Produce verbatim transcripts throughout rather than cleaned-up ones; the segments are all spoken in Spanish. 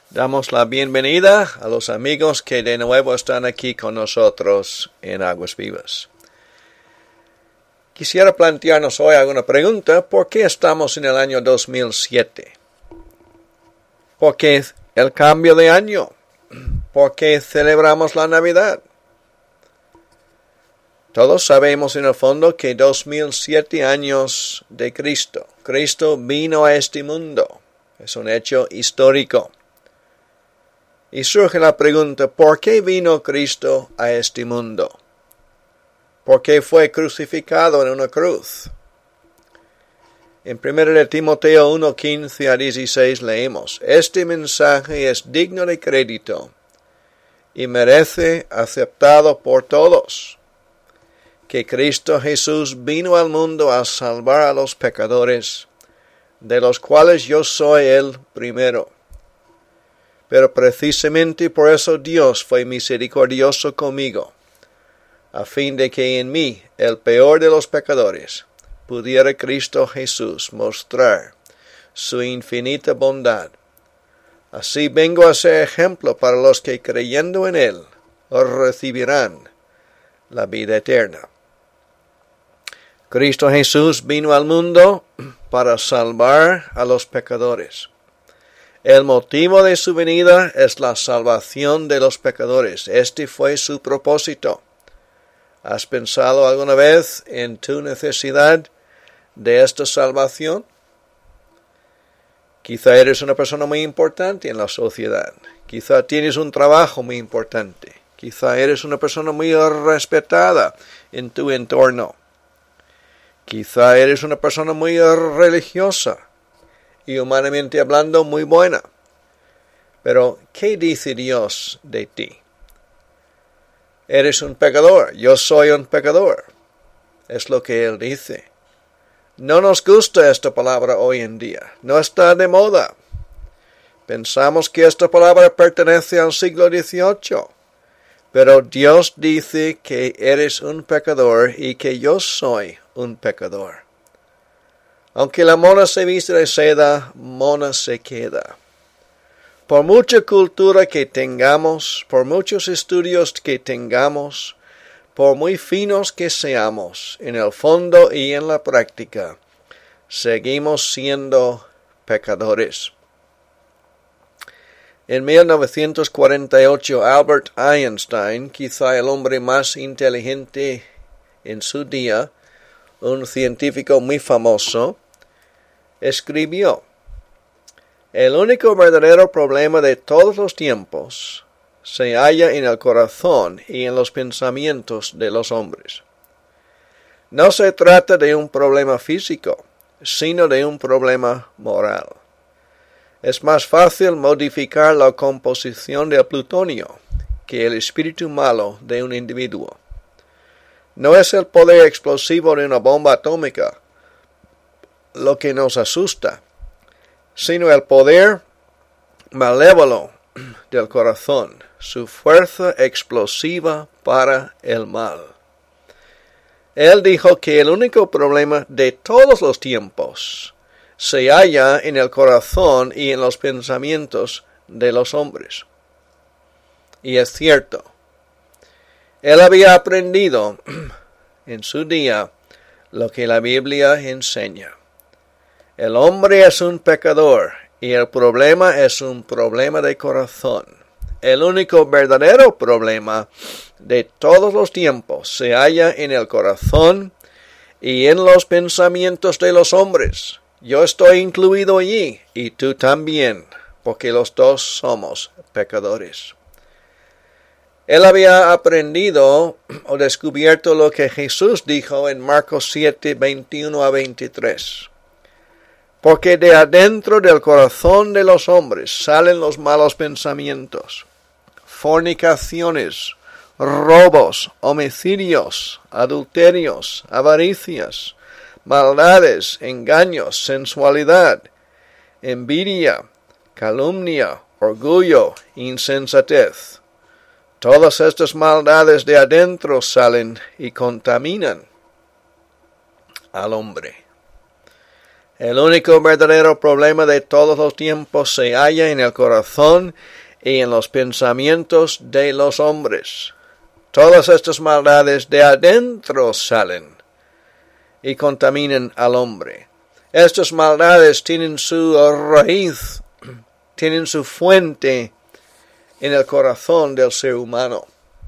Damos la bienvenida a los amigos que de nuevo están aquí con nosotros en Aguas Vivas. Quisiera plantearnos hoy alguna pregunta. ¿Por qué estamos en el año dos mil siete? ¿Por qué el cambio de año? ¿Por qué celebramos la Navidad? Todos sabemos en el fondo que dos mil siete años de Cristo. Cristo vino a este mundo. Es un hecho histórico. Y surge la pregunta, ¿por qué vino Cristo a este mundo? ¿Por qué fue crucificado en una cruz? En primera de Timoteo uno, quince a dieciséis leemos, este mensaje es digno de crédito y merece aceptado por todos, que Cristo Jesús vino al mundo a salvar a los pecadores, de los cuales yo soy el primero. Pero precisamente por eso Dios fue misericordioso conmigo, a fin de que en mí, el peor de los pecadores, pudiera Cristo Jesús mostrar su infinita bondad. Así vengo a ser ejemplo para los que creyendo en Él recibirán la vida eterna. Cristo Jesús vino al mundo para salvar a los pecadores. El motivo de su venida es la salvación de los pecadores. Este fue su propósito. ¿Has pensado alguna vez en tu necesidad de esta salvación? Quizá eres una persona muy importante en la sociedad. Quizá tienes un trabajo muy importante. Quizá eres una persona muy respetada en tu entorno. Quizá eres una persona muy religiosa y humanamente hablando muy buena. Pero, ¿qué dice Dios de ti? Eres un pecador, yo soy un pecador. Es lo que Él dice. No nos gusta esta palabra hoy en día, no está de moda. Pensamos que esta palabra pertenece al siglo dieciocho. Pero Dios dice que eres un pecador y que yo soy un pecador. Aunque la mona se viste de seda, mona se queda. Por mucha cultura que tengamos, por muchos estudios que tengamos, por muy finos que seamos, en el fondo y en la práctica, seguimos siendo pecadores. En mil novecientos cuarenta y ocho, Albert Einstein, quizá el hombre más inteligente en su día, un científico muy famoso, escribió, el único verdadero problema de todos los tiempos se halla en el corazón y en los pensamientos de los hombres. No se trata de un problema físico, sino de un problema moral. Es más fácil modificar la composición del plutonio que el espíritu malo de un individuo. No es el poder explosivo de una bomba atómica lo que nos asusta, sino el poder malévolo del corazón, su fuerza explosiva para el mal. Él dijo que el único problema de todos los tiempos se halla en el corazón y en los pensamientos de los hombres. Y es cierto. Él había aprendido en su día lo que la Biblia enseña. El hombre es un pecador y el problema es un problema de corazón. El único verdadero problema de todos los tiempos se halla en el corazón y en los pensamientos de los hombres. Yo estoy incluido allí y tú también, porque los dos somos pecadores. Él había aprendido o descubierto lo que Jesús dijo en Marcos siete, veintiuno a veintitrés. Porque de adentro del corazón de los hombres salen los malos pensamientos, fornicaciones, robos, homicidios, adulterios, avaricias, maldades, engaños, sensualidad, envidia, calumnia, orgullo, insensatez. Todas estas maldades de adentro salen y contaminan al hombre. El único verdadero problema de todos los tiempos se halla en el corazón y en los pensamientos de los hombres. Todas estas maldades de adentro salen y contaminan al hombre. Estas maldades tienen su raíz, tienen su fuente en el corazón del ser humano.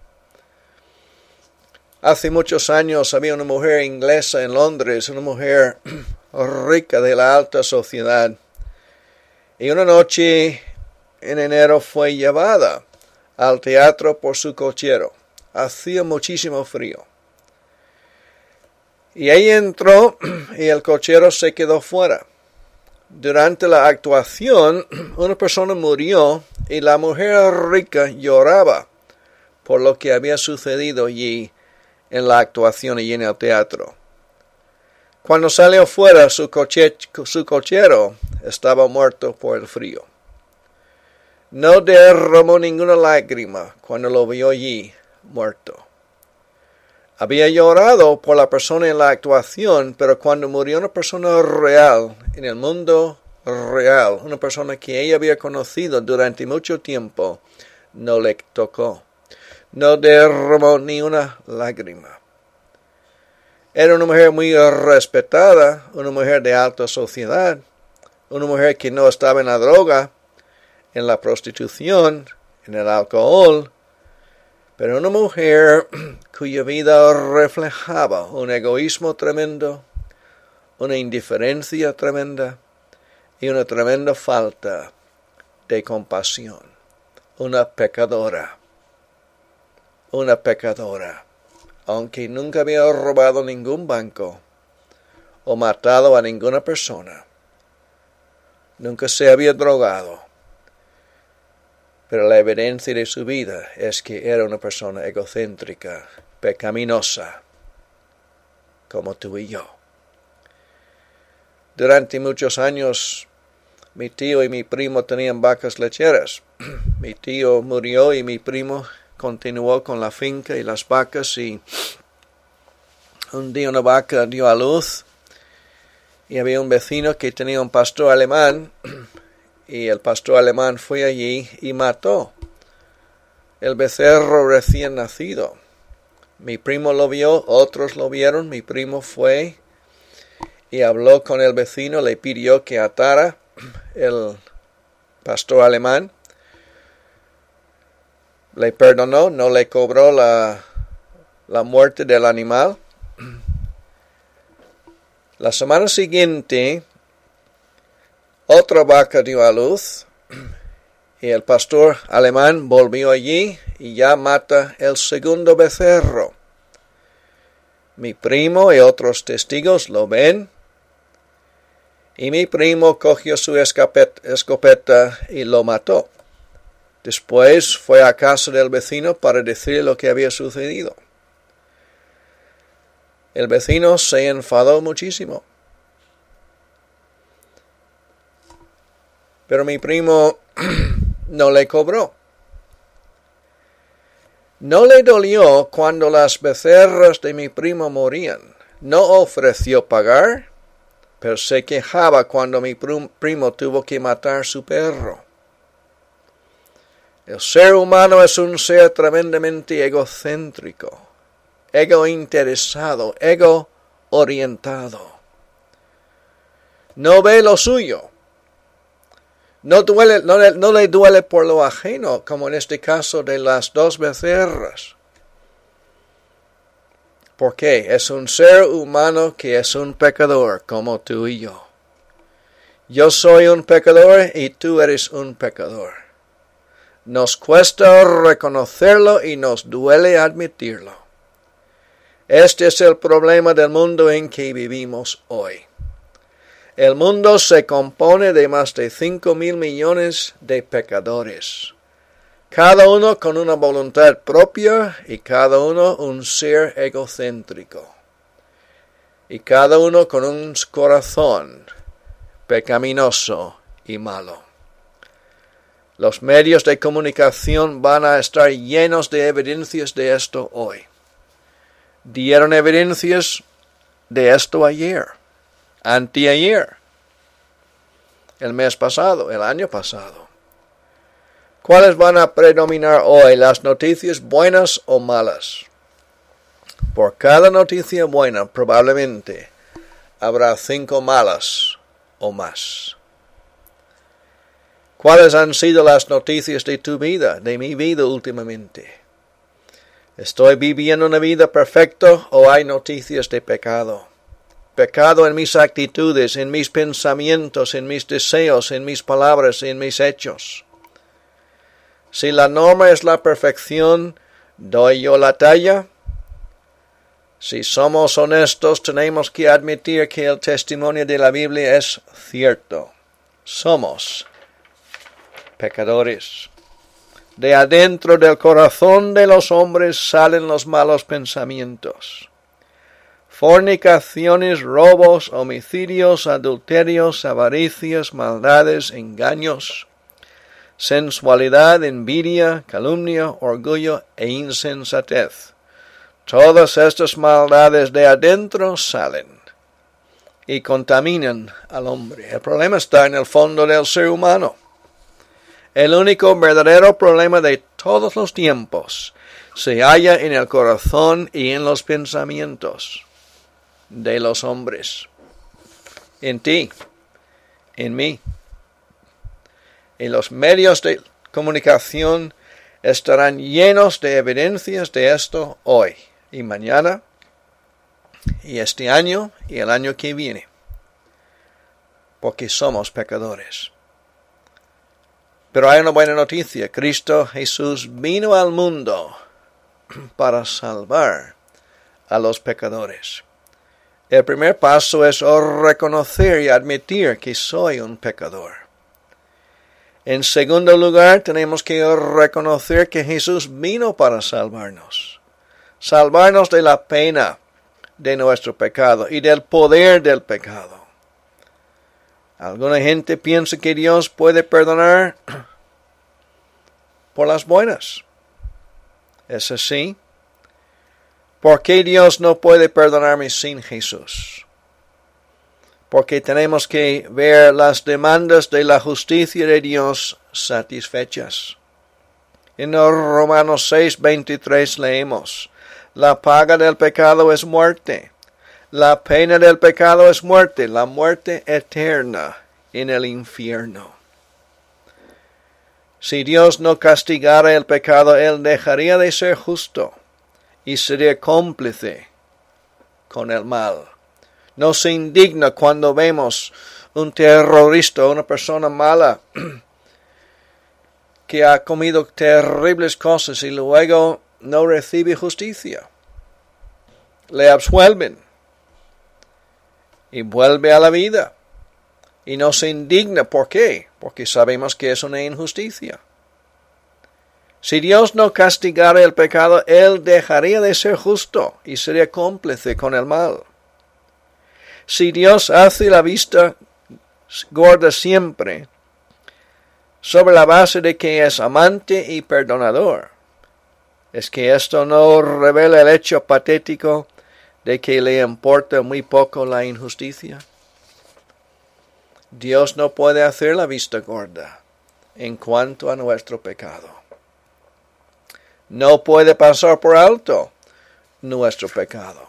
Hace muchos años había una mujer inglesa en Londres, una mujer rica de la alta sociedad, y una noche en enero fue llevada al teatro por su cochero. Hacía muchísimo frío. Y ella entró y el cochero se quedó fuera. Durante la actuación, una persona murió y la mujer rica lloraba por lo que había sucedido allí en la actuación y en el teatro. Cuando salió fuera, su, coche, su cochero estaba muerto por el frío. No derramó ninguna lágrima cuando lo vio allí muerto. Había llorado por la persona en la actuación, pero cuando murió una persona real, en el mundo real, una persona que ella había conocido durante mucho tiempo, no le tocó. No derramó ni una lágrima. Era una mujer muy respetada, una mujer de alta sociedad, una mujer que no estaba en la droga, en la prostitución, en el alcohol, pero una mujer cuya vida reflejaba un egoísmo tremendo, una indiferencia tremenda y una tremenda falta de compasión. Una pecadora. Una pecadora. Aunque nunca había robado ningún banco o matado a ninguna persona. Nunca se había drogado. Pero la evidencia de su vida es que era una persona egocéntrica, pecaminosa, como tú y yo. Durante muchos años, mi tío y mi primo tenían vacas lecheras. Mi tío murió y mi primo continuó con la finca y las vacas, y un día una vaca dio a luz y había un vecino que tenía un pastor alemán. Y el pastor alemán fue allí y mató el becerro recién nacido. Mi primo lo vio, otros lo vieron. Mi primo fue y habló con el vecino, le pidió que atara el pastor alemán. Le perdonó, no le cobró la, la muerte del animal. La semana siguiente, otra vaca dio a luz y el pastor alemán volvió allí y ya mata el segundo becerro. Mi primo y otros testigos lo ven y mi primo cogió su escopeta y lo mató. Después fue a casa del vecino para decir lo que había sucedido. El vecino se enfadó muchísimo. Pero mi primo no le cobró. No le dolió cuando las becerras de mi primo morían. No ofreció pagar, pero se quejaba cuando mi primo tuvo que matar su perro. El ser humano es un ser tremendamente egocéntrico, egointeresado, ego orientado. No ve lo suyo. No, duele, no, le, no le duele por lo ajeno, como en este caso de las dos becerras. ¿Por qué? Es un ser humano que es un pecador, como tú y yo. Yo soy un pecador y tú eres un pecador. Nos cuesta reconocerlo y nos duele admitirlo. Este es el problema del mundo en que vivimos hoy. El mundo se compone de más de cinco mil millones de pecadores, cada uno con una voluntad propia y cada uno un ser egocéntrico, y cada uno con un corazón pecaminoso y malo. Los medios de comunicación van a estar llenos de evidencias de esto hoy. Dieron evidencias de esto ayer. Anteayer, el mes pasado, el año pasado. ¿Cuáles van a predominar hoy, las noticias buenas o malas? Por cada noticia buena, probablemente, habrá cinco malas o más. ¿Cuáles han sido las noticias de tu vida, de mi vida últimamente? ¿Estoy viviendo una vida perfecta o hay noticias de pecado? Pecado en mis actitudes, en mis pensamientos, en mis deseos, en mis palabras, en mis hechos. Si la norma es la perfección, ¿doy yo la talla? Si somos honestos, tenemos que admitir que el testimonio de la Biblia es cierto. Somos pecadores. De adentro del corazón de los hombres salen los malos pensamientos. Fornicaciones, robos, homicidios, adulterios, avaricias, maldades, engaños, sensualidad, envidia, calumnia, orgullo e insensatez. Todas estas maldades de adentro salen y contaminan al hombre. El problema está en el fondo del ser humano. El único verdadero problema de todos los tiempos se halla en el corazón y en los pensamientos de los hombres. En ti, en mí. Y los medios de comunicación estarán llenos de evidencias de esto hoy y mañana y este año y el año que viene. Porque somos pecadores. Pero hay una buena noticia. Cristo Jesús vino al mundo para salvar a los pecadores. El primer paso es reconocer y admitir que soy un pecador. En segundo lugar, tenemos que reconocer que Jesús vino para salvarnos. Salvarnos de la pena de nuestro pecado y del poder del pecado. Alguna gente piensa que Dios puede perdonar por las buenas. ¿Es así? ¿Por qué Dios no puede perdonarme sin Jesús? Porque tenemos que ver las demandas de la justicia de Dios satisfechas. En Romanos seis veintitrés leemos: la paga del pecado es muerte. La pena del pecado es muerte, la muerte eterna en el infierno. Si Dios no castigara el pecado, Él dejaría de ser justo y sería cómplice con el mal. No se indigna cuando vemos un terrorista o una persona mala que ha comido terribles cosas y luego no recibe justicia. Le absuelven y vuelve a la vida. Y no se indigna. ¿Por qué? Porque sabemos que es una injusticia. Si Dios no castigara el pecado, Él dejaría de ser justo y sería cómplice con el mal. Si Dios hace la vista gorda siempre, sobre la base de que es amante y perdonador, es que esto no revela el hecho patético de que le importa muy poco la injusticia. Dios no puede hacer la vista gorda en cuanto a nuestro pecado. No puede pasar por alto nuestro pecado.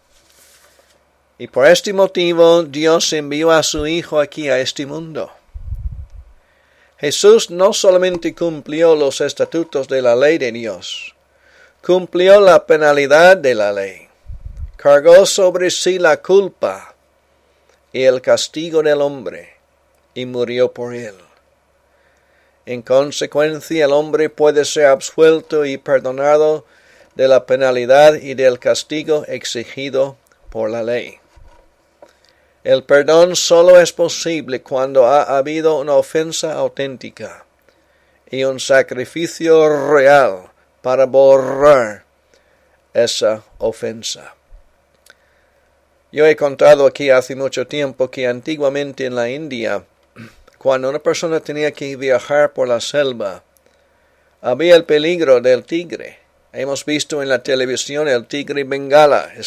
Y por este motivo Dios envió a su Hijo aquí a este mundo. Jesús no solamente cumplió los estatutos de la ley de Dios, cumplió la penalidad de la ley. Cargó sobre sí la culpa y el castigo del hombre, y murió por él. En consecuencia, el hombre puede ser absuelto y perdonado de la penalidad y del castigo exigido por la ley. El perdón solo es posible cuando ha habido una ofensa auténtica y un sacrificio real para borrar esa ofensa. Yo he contado aquí hace mucho tiempo que antiguamente en la India, cuando una persona tenía que viajar por la selva, había el peligro del tigre. Hemos visto en la televisión el tigre bengala, es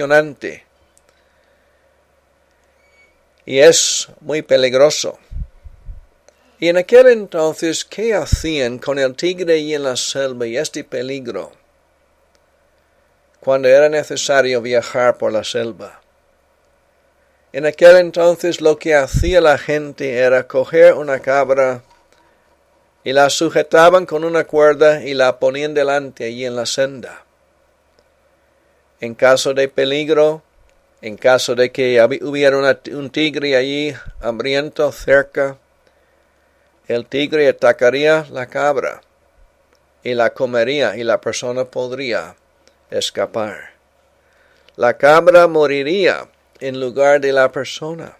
impresionante. Y es muy peligroso. Y en aquel entonces, ¿qué hacían con el tigre y en la selva y este peligro cuando era necesario viajar por la selva? En aquel entonces lo que hacía la gente era coger una cabra y la sujetaban con una cuerda y la ponían delante allí en la senda. En caso de peligro, en caso de que hubiera una, un tigre allí hambriento cerca, el tigre atacaría la cabra y la comería y la persona podría escapar. La cabra moriría en lugar de la persona.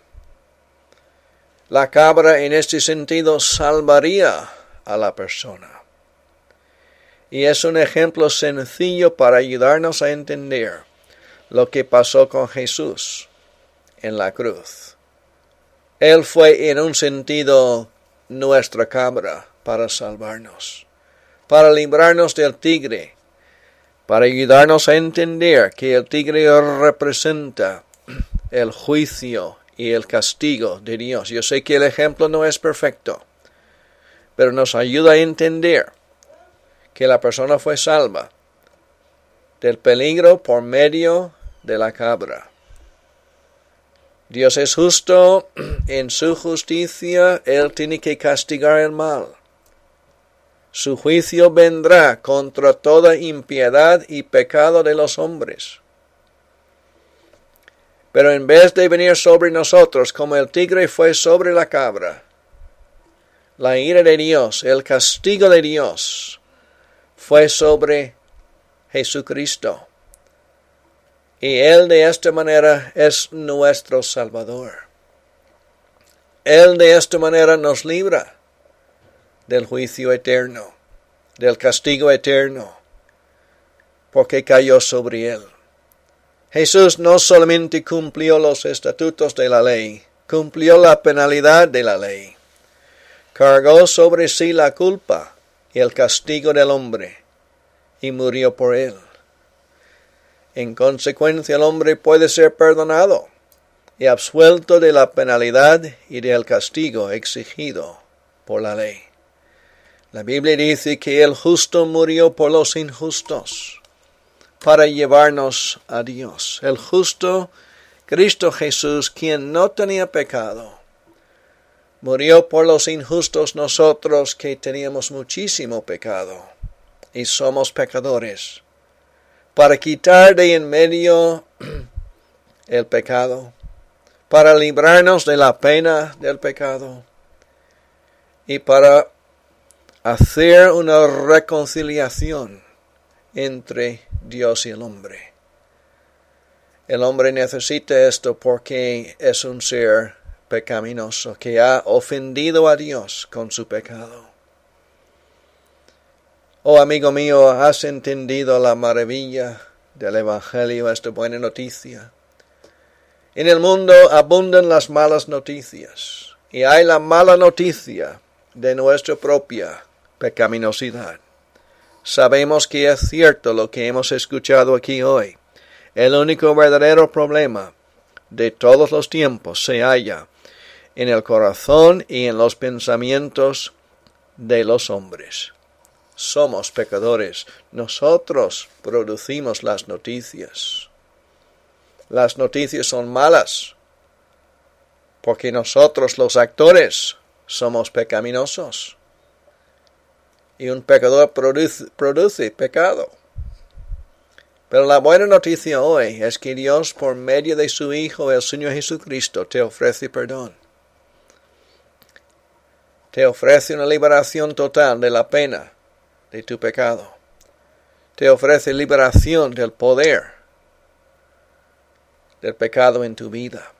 La cabra en este sentido salvaría a la persona. Y es un ejemplo sencillo para ayudarnos a entender lo que pasó con Jesús en la cruz. Él fue en un sentido nuestra cabra para salvarnos, para librarnos del tigre, para ayudarnos a entender que el tigre representa el juicio y el castigo de Dios. Yo sé que el ejemplo no es perfecto, pero nos ayuda a entender que la persona fue salva del peligro por medio de la cabra. Dios es justo, en su justicia Él tiene que castigar el mal. Su juicio vendrá contra toda impiedad y pecado de los hombres. Pero en vez de venir sobre nosotros como el tigre fue sobre la cabra, la ira de Dios, el castigo de Dios, fue sobre Jesucristo. Y Él de esta manera es nuestro Salvador. Él de esta manera nos libra del juicio eterno, del castigo eterno, porque cayó sobre Él. Jesús no solamente cumplió los estatutos de la ley, cumplió la penalidad de la ley. Cargó sobre sí la culpa y el castigo del hombre, y murió por él. En consecuencia, el hombre puede ser perdonado y absuelto de la penalidad y del castigo exigido por la ley. La Biblia dice que el justo murió por los injustos, para llevarnos a Dios. El justo, Cristo Jesús, quien no tenía pecado, murió por los injustos nosotros que teníamos muchísimo pecado y somos pecadores, para quitar de en medio el pecado, para librarnos de la pena del pecado y para hacer una reconciliación entre Dios y el hombre. El hombre necesita esto porque es un ser pecaminoso que ha ofendido a Dios con su pecado. Oh amigo mío, ¿has entendido la maravilla del Evangelio, esta buena noticia? En el mundo abundan las malas noticias, y hay la mala noticia de nuestra propia pecaminosidad. Sabemos que es cierto lo que hemos escuchado aquí hoy. El único verdadero problema de todos los tiempos se halla en el corazón y en los pensamientos de los hombres. Somos pecadores. Nosotros producimos las noticias. Las noticias son malas porque nosotros, los actores, somos pecaminosos. Y un pecador produce, produce pecado. Pero la buena noticia hoy es que Dios, por medio de su Hijo, el Señor Jesucristo, te ofrece perdón. Te ofrece una liberación total de la pena de tu pecado. Te ofrece liberación del poder del pecado en tu vida.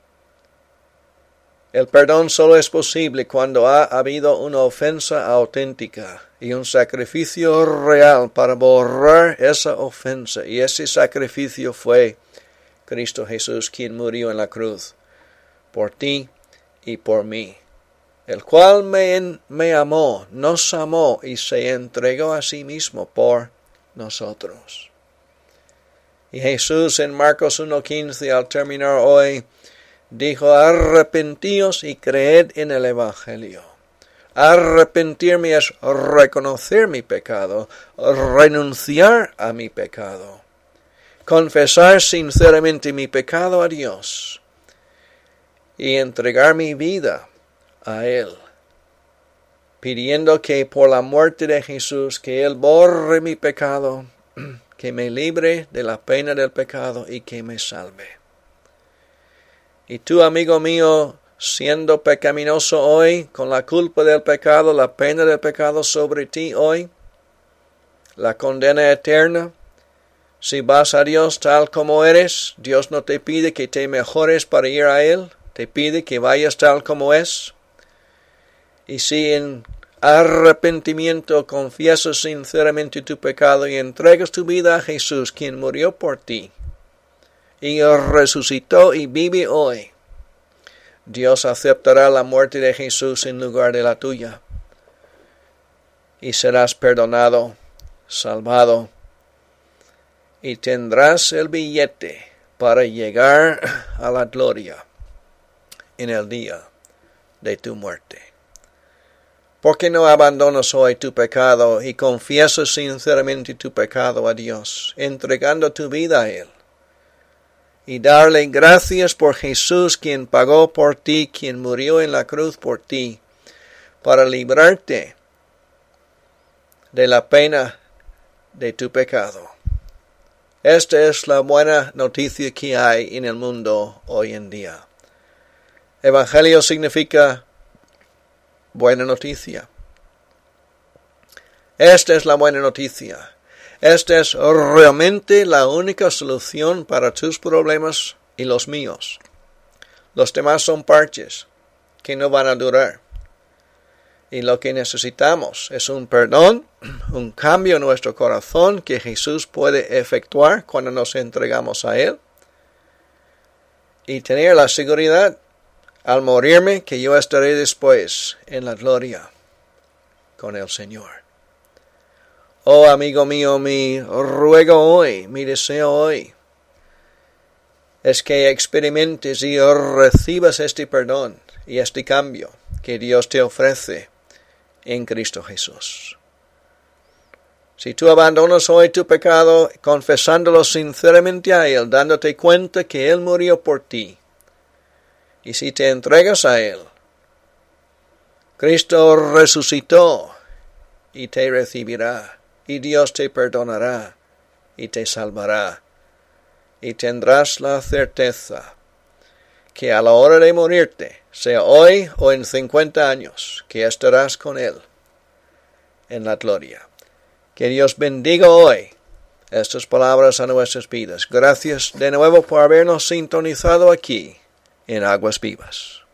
El perdón solo es posible cuando ha habido una ofensa auténtica y un sacrificio real para borrar esa ofensa. Y ese sacrificio fue Cristo Jesús, quien murió en la cruz por ti y por mí, el cual me, me amó, nos amó y se entregó a sí mismo por nosotros. Y Jesús en Marcos uno quince, al terminar hoy, dijo: arrepentíos y creed en el Evangelio. Arrepentirme es reconocer mi pecado, renunciar a mi pecado, confesar sinceramente mi pecado a Dios y entregar mi vida a Él, pidiendo que por la muerte de Jesús, que Él borre mi pecado, que me libre de la pena del pecado y que me salve. Y tú, amigo mío, siendo pecaminoso hoy, con la culpa del pecado, la pena del pecado sobre ti hoy, la condena eterna, si vas a Dios tal como eres, Dios no te pide que te mejores para ir a Él, te pide que vayas tal como es. Y si en arrepentimiento confiesas sinceramente tu pecado y entregas tu vida a Jesús, quien murió por ti y resucitó y vive hoy, Dios aceptará la muerte de Jesús en lugar de la tuya y serás perdonado, salvado, y tendrás el billete para llegar a la gloria en el día de tu muerte. ¿Por qué no abandonas hoy tu pecado y confiesas sinceramente tu pecado a Dios, entregando tu vida a Él? Y darle gracias por Jesús, quien pagó por ti, quien murió en la cruz por ti, para librarte de la pena de tu pecado. Esta es la buena noticia que hay en el mundo hoy en día. Evangelio significa buena noticia. Esta es la buena noticia. Esta es realmente la única solución para tus problemas y los míos. Los demás son parches que no van a durar. Y lo que necesitamos es un perdón, un cambio en nuestro corazón que Jesús puede efectuar cuando nos entregamos a Él. Y tener la seguridad al morirme que yo estaré después en la gloria con el Señor. Oh, amigo mío, mi ruego hoy, mi deseo hoy, es que experimentes y recibas este perdón y este cambio que Dios te ofrece en Cristo Jesús. Si tú abandonas hoy tu pecado, confesándolo sinceramente a Él, dándote cuenta que Él murió por ti, y si te entregas a Él, Cristo resucitó y te recibirá, y Dios te perdonará y te salvará, y tendrás la certeza que a la hora de morirte, sea hoy o en cincuenta años, que estarás con Él en la gloria. Que Dios bendiga hoy estas palabras a nuestras vidas. Gracias de nuevo por habernos sintonizado aquí en Aguas Vivas.